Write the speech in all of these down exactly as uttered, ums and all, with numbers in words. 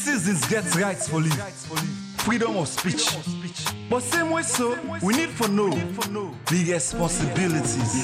citizens get rights for live, freedom of speech. But same way so, we need for know the responsibilities.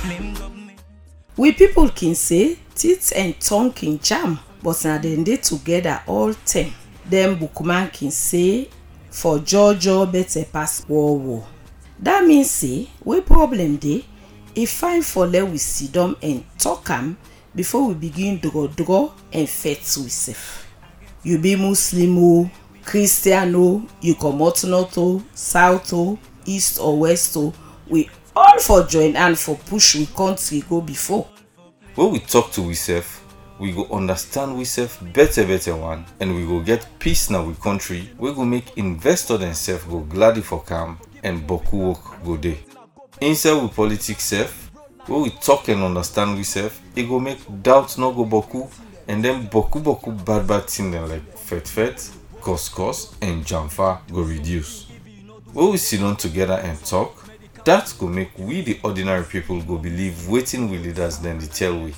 We people can say teeth and tongue can jam, but now they dey together all time. Them bookman can say for Jojo better pass war war. That means say we problem dey, e fine for let we sit down and talk am before we begin draw draw and fight we self. You be Muslim o, Christian o, you comot north o, south o, east or west o, we all for join and for push we country go before. When we talk to we self, we go understand we self better better one, and we go get peace now we country. We go make investor themselves go gladly for calm and boku work go day. Inside we politics self, when we talk and understand we self, it go make doubt no go boku, and then boku boku bad bad thing then like fet fet, cos cos, and jamfa go reduce. When we sit down together and talk, that go make we the ordinary people go believe waiting we leaders then they tell we.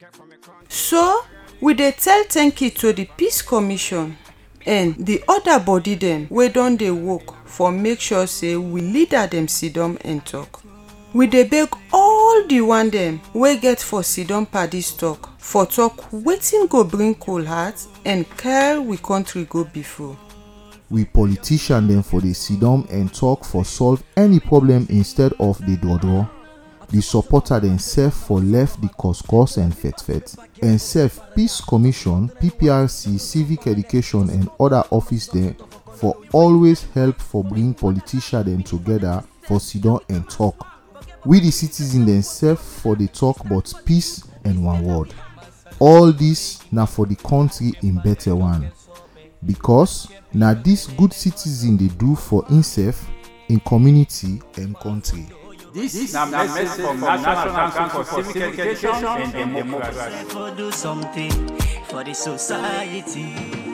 So we dey tell thank you to the Peace Commission and the other body them wey don dey work for make sure say we leader them sit down and talk. We dey beg all the one them wey get for sit down padis talk for talk waiting go bring cool heart and carry we country go before. We politician them for the sit down and talk for solve any problem instead of the dodo. The supporter themselves for left the cos cos and fet fet. And self Peace Commission, P P R C, Civic Education and other office there for always help for bring politicians them together for sit down and talk. We the citizens themselves for the talk about peace and one word. All this now for the country in better one. Because now this good citizen they do for himself, in community and country. This is a message from National Council for Civic Education and Democracy. Do something for the society.